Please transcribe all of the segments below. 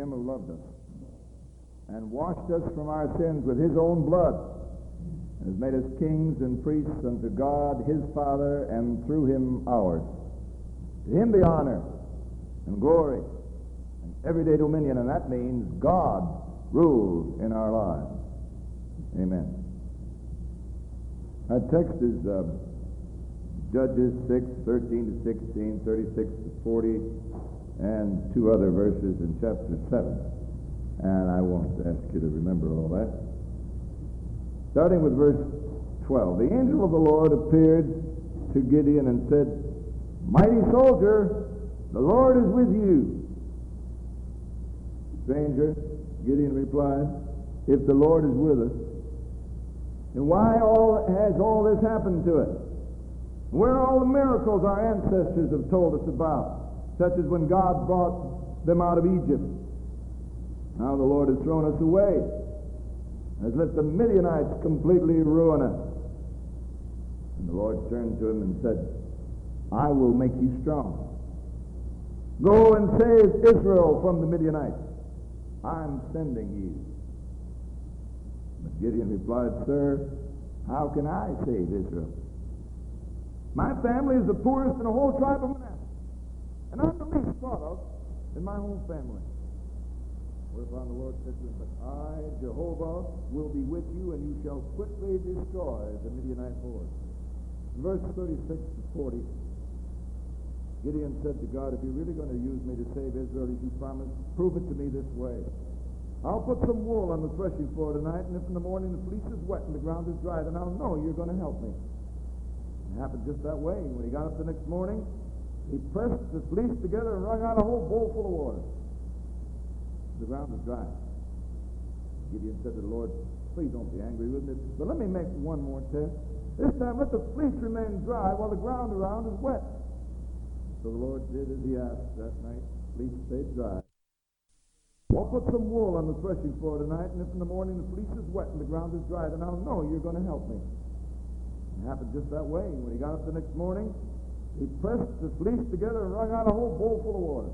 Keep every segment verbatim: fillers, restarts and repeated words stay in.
him who loved us and washed us from our sins with his own blood, and has made us kings and priests unto God his Father, and through him ours. To him be honor and glory and everyday dominion, and that means God rules in our lives. Amen. Our text is uh, Judges six, thirteen to sixteen, thirty-six to forty, and two other verses in chapter seven. And I won't ask you to remember all that. Starting with verse twelve. The angel of the Lord appeared to Gideon and said, Mighty soldier, the Lord is with you. Stranger, Gideon replied, if the Lord is with us, then why all has all this happened to us? Where are all the miracles our ancestors have told us about, such as when God brought them out of Egypt? Now the Lord has thrown us away, has let the Midianites completely ruin us. And the Lord turned to him and said, I will make you strong. Go and save Israel from the Midianites. I'm sending you. But Gideon replied, Sir, how can I save Israel? My family is the poorest in the whole tribe of Manasseh, and I'm the least thought of in my whole family. Whereupon the Lord said to him, But I, Jehovah, will be with you, and you shall quickly destroy the Midianite horde. Verse thirty-six to forty, Gideon said to God, if you're really going to use me to save Israel as you promised, prove it to me this way. I'll put some wool on the threshing floor tonight, and if in the morning the fleece is wet and the ground is dry, then I'll know you're going to help me. It happened just that way. When he got up the next morning, he pressed the fleece together and wrung out a whole bowl full of water. The ground was dry. Gideon said to the Lord, please don't be angry with me, but let me make one more test. This time let the fleece remain dry while the ground around is wet. So the Lord did as he asked that night. The fleece stayed dry. I'll put some wool on the threshing floor tonight, and if in the morning the fleece is wet and the ground is dry, then I'll know you're going to help me. It happened just that way. When he got up the next morning, he pressed the fleece together and wrung out a whole bowl full of water.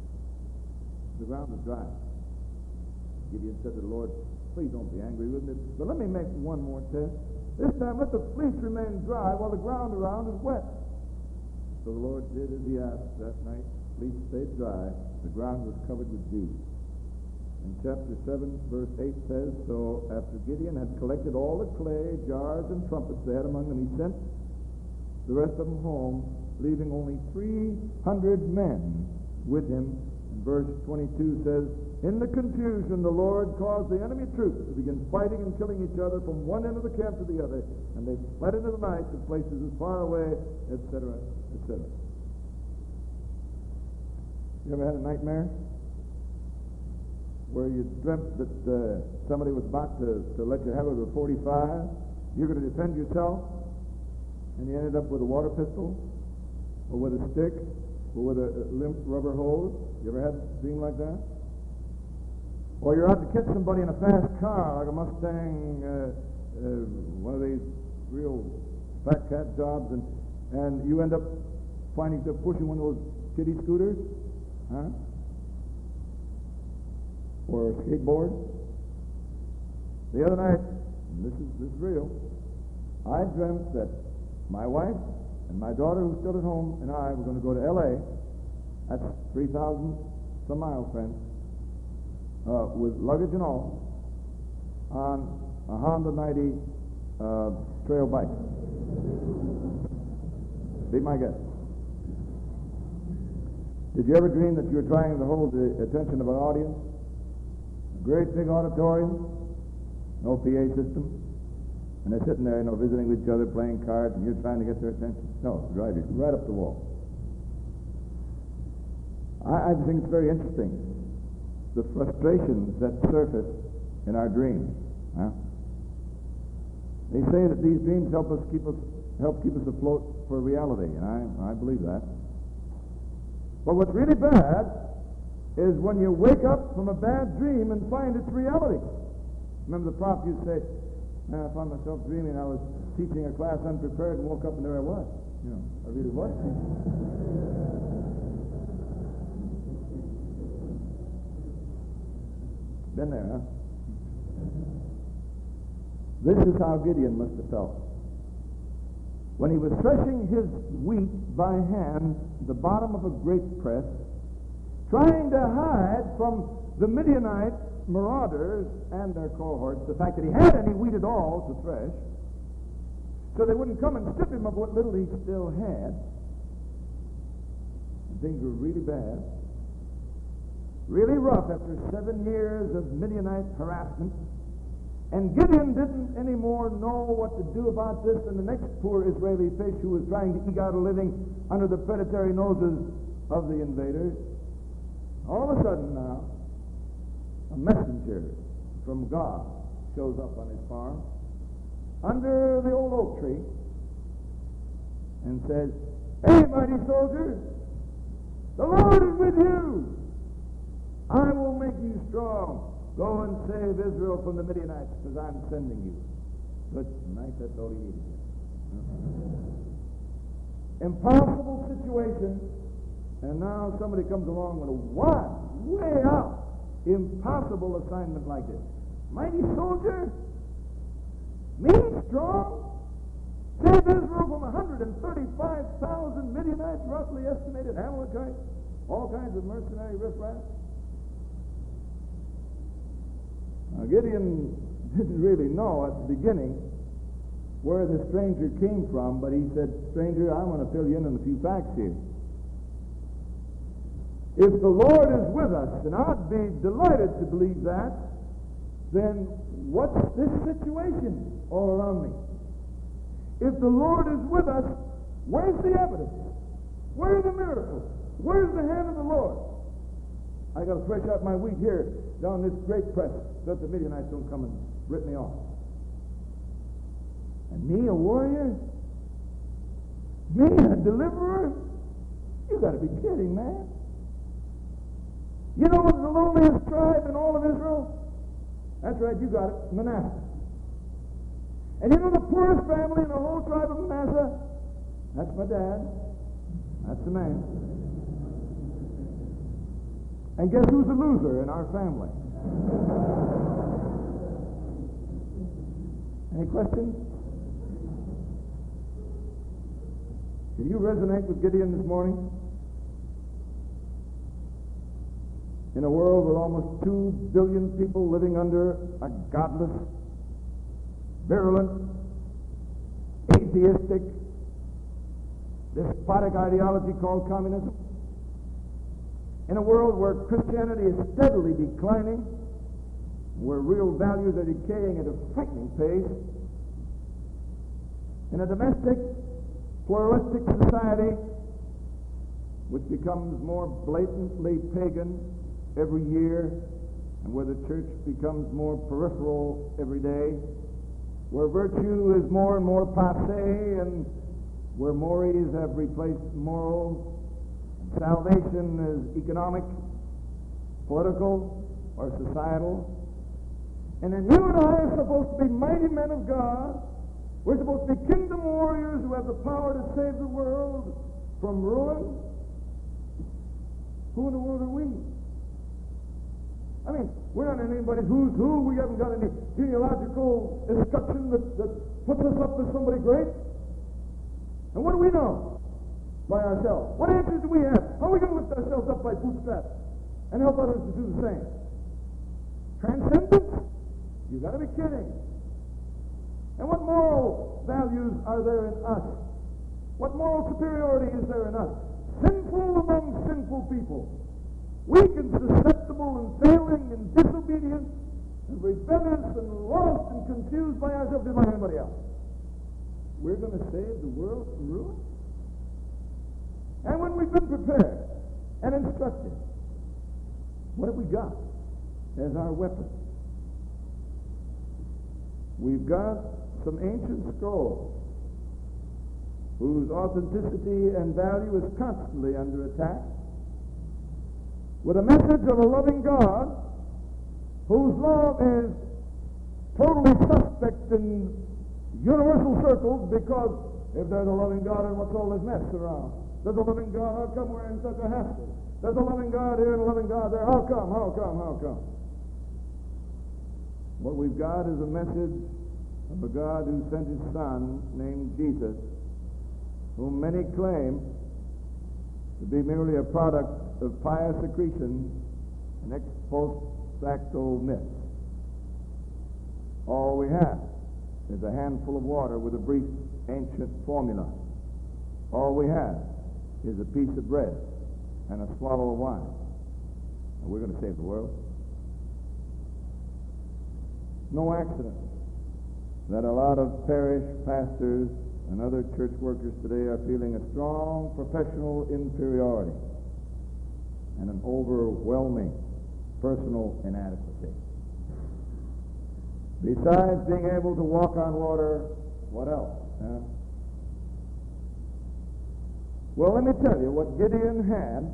The ground was dry. Gideon said to the Lord, please don't be angry with me, but let me make one more test. This time let the fleece remain dry while the ground around is wet. So the Lord did as he asked that night. The fleece stayed dry. The ground was covered with dew. And chapter seven, verse eight says, So after Gideon had collected all the clay, jars, and trumpets they had among them, he sent the rest of them home, leaving only three hundred men with him. And verse twenty-two says, In the confusion the Lord caused the enemy troops to begin fighting and killing each other from one end of the camp to the other, and they fled into the night to places as far away, et cetera, et cetera. You ever had a nightmare where you dreamt that uh, somebody was about to, to let you have it with a forty-five, you're going to defend yourself, and you ended up with a water pistol, or with a stick, or with a, a limp rubber hose? You ever had a dream like that? Or you're out to catch somebody in a fast car, like a Mustang, uh, uh, one of these real fat cat jobs, and, and you end up finding yourself pushing one of those kiddie scooters, huh? Or a skateboard. The other night, and this is, this is real, I dreamt that my wife and my daughter, who's still at home, and I were going to go to L A. That's three thousand some miles, friends, uh, with luggage and all, on a Honda ninety uh, trail bike. Be my guest. Did you ever dream that you were trying to hold the attention of an audience? Great big auditorium, no P A system, and they're sitting there, you know, visiting with each other, playing cards, and you're trying to get their attention. No, drive you right up the wall. I, I think it's very interesting, the frustrations that surface in our dreams. Huh? They say that these dreams help us keep us help keep us afloat for reality, and I, I believe that. But what's really bad is when you wake up from a bad dream and find it's reality. Remember the prophet used to say, man, I found myself dreaming I was teaching a class unprepared and woke up and there I was. You know, I really was. Been there, huh? This is how Gideon must have felt. When he was threshing his wheat by hand, the bottom of a grape press, trying to hide from the Midianite marauders and their cohorts the fact that he had any wheat at all to thresh, so they wouldn't come and strip him of what little he still had. And things were really bad, really rough after seven years of Midianite harassment. And Gideon didn't anymore know what to do about this than the next poor Israeli fish who was trying to eke out a living under the predatory noses of the invaders. All of a sudden now, a messenger from God shows up on his farm under the old oak tree and says, "Hey, mighty soldier, the Lord is with you. I will make you strong. Go and save Israel from the Midianites, because I'm sending you." Good night, that's all he needed. Impossible situation, and now somebody comes along with a one, way out, impossible assignment like this. Mighty soldier, me strong, save Israel from one hundred thirty-five thousand Midianites, roughly estimated, Amalekites, all kinds of mercenary riffraff. Now, Gideon didn't really know at the beginning where the stranger came from, but he said, "Stranger, I'm going to fill you in on a few facts here. If the Lord is with us, and I'd be delighted to believe that, then what's this situation all around me? If the Lord is with us, where's the evidence? Where are the miracles? Where's the hand of the Lord? I got to thresh out my wheat here down this grape press so that the Midianites don't come and rip me off. And me, a warrior? Me, a deliverer? You got to be kidding, man. You know the loneliest tribe in all of Israel? That's right, you got it, Manasseh. And you know the poorest family in the whole tribe of Manasseh? That's my dad. That's the man. And guess who's the loser in our family? Any questions? Can you resonate with Gideon this morning? In a world with almost two billion people living under a godless, virulent, atheistic, despotic ideology called communism, in a world where Christianity is steadily declining, where real values are decaying at a frightening pace, in a domestic, pluralistic society which becomes more blatantly pagan every year, and where the church becomes more peripheral every day, where virtue is more and more passé, and where mores have replaced morals, and salvation is economic, political, or societal. And then you and I are supposed to be mighty men of God. We're supposed to be kingdom warriors who have the power to save the world from ruin. Who in the world are we? I mean, we're not anybody's who's who. We haven't got any genealogical instruction that, that puts us up as somebody great. And what do we know by ourselves? What answers do we have? How are we going to lift ourselves up by bootstraps and help others to do the same? Transcendence? You've got to be kidding. And what moral values are there in us? What moral superiority is there in us? Sinful among sinful people. Weak and susceptible and failing and disobedient and rebellious and lost and confused by ourselves and by anybody else. We're going to save the world from ruin? And when we've been prepared and instructed, what have we got as our weapon? We've got some ancient scrolls whose authenticity and value is constantly under attack, with a message of a loving God whose love is totally suspect in universal circles, because if there's a loving God, then what's all this mess around? There's a loving God, how come we're in such a hassle? There's a loving God here and a loving God there, how come, how come, how come? What we've got is a message of a God who sent his Son, named Jesus, whom many claim to be merely a product of pious accretion and ex post facto myth. All we have is a handful of water with a brief ancient formula. All we have is a piece of bread and a swallow of wine. And we're going to save the world. No accident that a lot of parish pastors and other church workers today are feeling a strong professional inferiority and an overwhelming personal inadequacy. Besides being able to walk on water, what else? Huh? Well, let me tell you, what Gideon had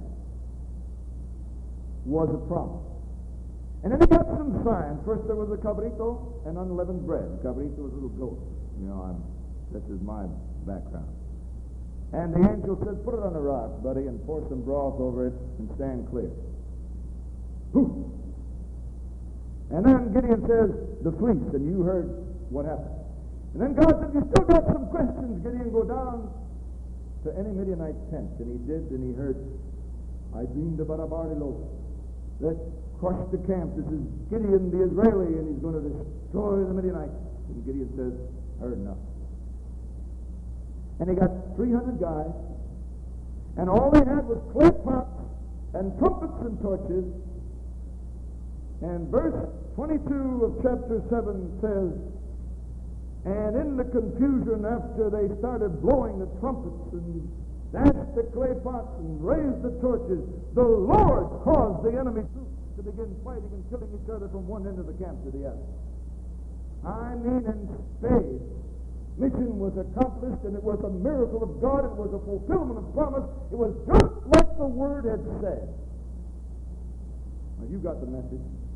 was a promise. And then he got some signs. First there was a cabrito and unleavened bread. A cabrito was a little goat. You know, I'm, this is my background. And the angel said, put it on a rock, buddy, and pour some broth over it and stand clear. Whew. And then Gideon says, the fleece, and you heard what happened. And then God said, you still got some questions, Gideon, go down to any Midianite tent. And he did, and he heard, I dreamed about a barley loaf that crushed the camp. This is Gideon the Israeli, and he's going to destroy the Midianites. And Gideon says, heard enough. And he got three hundred guys, and all they had was clay pots and trumpets and torches. And verse twenty-two of chapter seven says, and in the confusion after they started blowing the trumpets and dashed the clay pots and raised the torches, the Lord caused the enemy troops to begin fighting and killing each other from one end of the camp to the other. I mean, in spades. Mission was accomplished, and it was a miracle of God. It was a fulfillment of promise. It was just like the Word had said. Now, you got the message.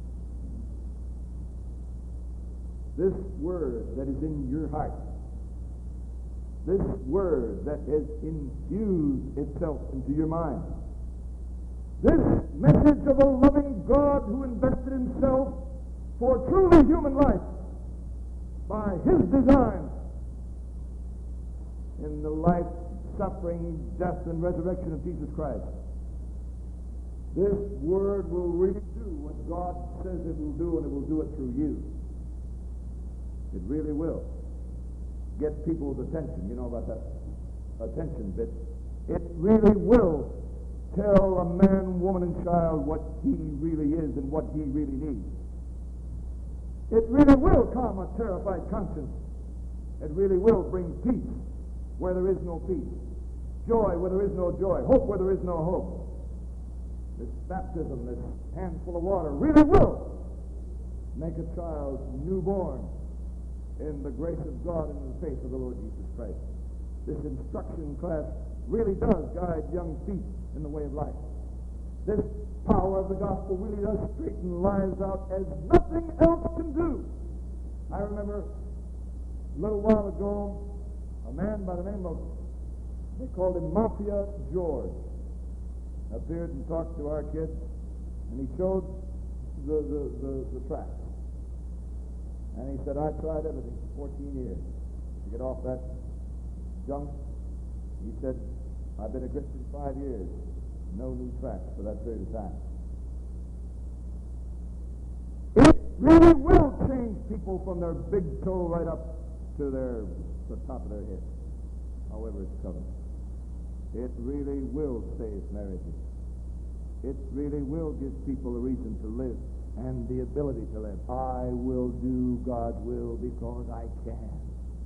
This Word that is in your heart, this Word that has infused itself into your mind, this message of a loving God who invested himself for truly human life by his design in the life, suffering, death, and resurrection of Jesus Christ. This Word will really do what God says it will do, and it will do it through you. It really will get people's attention. You know about that attention bit. It really will tell a man, woman, and child what he really is and what he really needs. It really will calm a terrified conscience. It really will bring peace where there is no peace, joy where there is no joy, hope where there is no hope. This baptism, this handful of water, really will make a child newborn in the grace of God and in the faith of the Lord Jesus Christ. This instruction class really does guide young feet in the way of life. This power of the gospel really does straighten lives out as nothing else can do. I remember a little while ago, a man by the name of, they called him Mafia George, appeared and talked to our kids, and he showed the, the, the, the tracks. And he said, I tried everything for fourteen years to get off that junk. He said, I've been a Christian five years. No new tracks for that period of time. It really will change people from their big toe right up to their the top of their head, however it's covered. It really will save marriages. It really will give people a reason to live and the ability to live. I will do God's will because I can.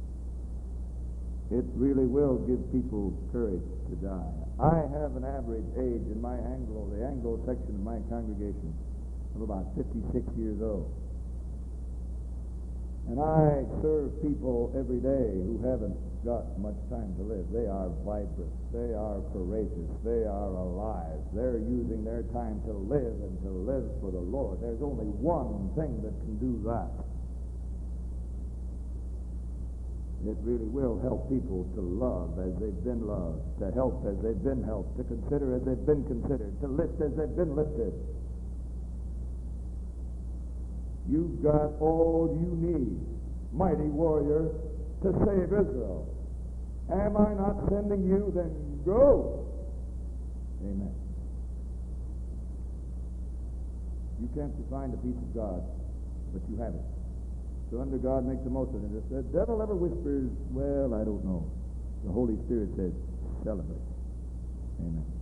It really will give people courage to die. I have an average age in my Anglo, the Anglo section of my congregation, of about fifty-six years old. And I serve people every day who haven't got much time to live. They are vibrant. They are courageous. They are alive. They're using their time to live and to live for the Lord. There's only one thing that can do that. It really will help people to love as they've been loved, to help as they've been helped, to consider as they've been considered, to lift as they've been lifted. You've got all you need, mighty warrior, to save Israel. Am I not sending you? Then go. Amen. You can't define the peace of God, but you have it. So under God, make the most of it. If the devil ever whispers, well, I don't know, the Holy Spirit says, celebrate. Amen.